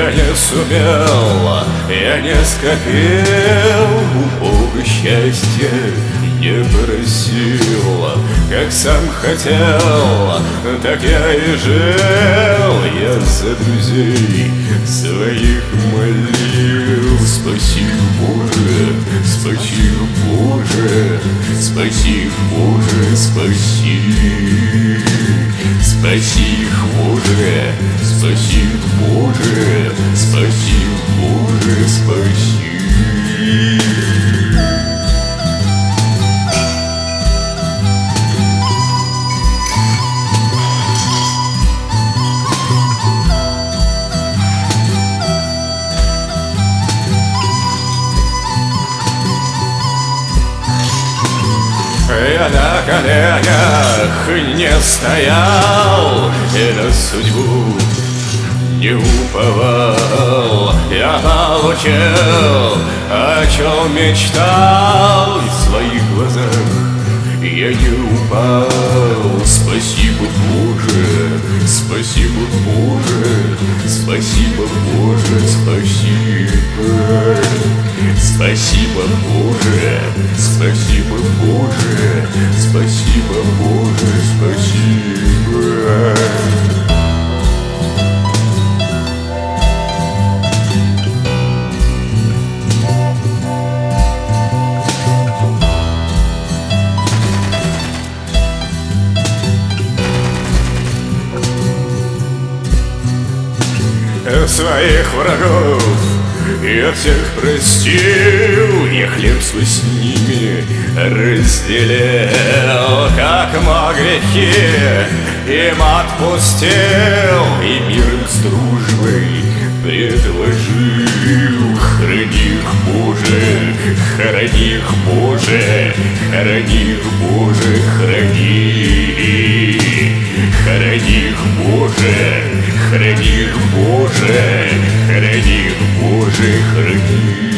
Я не сумел, я не скопил, у Бога счастья не просил. Как сам хотел, так я и жил. Я за друзей своих молил. Спаси, Боже, спаси, Боже, спаси, Боже, спаси. Спаси их, Боже, спаси, Боже, спаси, Боже, спаси. Я на коленях не стоял и на судьбу не уповал. Я получил, о чем мечтал, и в своих глазах я не упал. Спасибо, Боже, спасибо, Боже, спасибо, Боже, спасибо. Спасибо, Боже, спасибо, Боже, спасибо, Боже, спасибо. Своих врагов я всех простил, я хлеб свой с ними разделил, как мог грехи им отпустил, и мир им с дружбой предложил. Храни их, Боже, храни их, Боже, храни их, Боже, храни. Храни их, Боже, храни их, Боже, храни их, Боже, храни.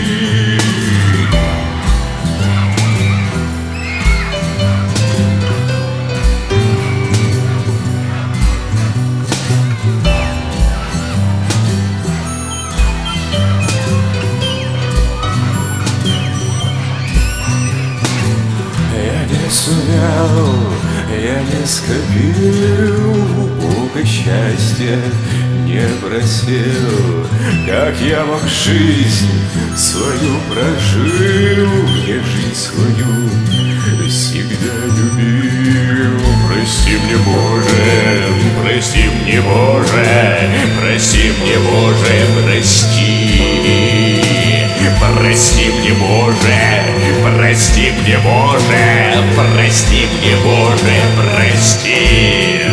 Я не сумел, я не скопил, у Бога счастья не просил. Как я мог жизнь свою прожил, я жизнь свою всегда любил. Прости мне, Боже, прости мне, Боже, прости мне, Боже, прости. Прости мне, Боже, прости мне, Боже, прости мне, Боже, прости.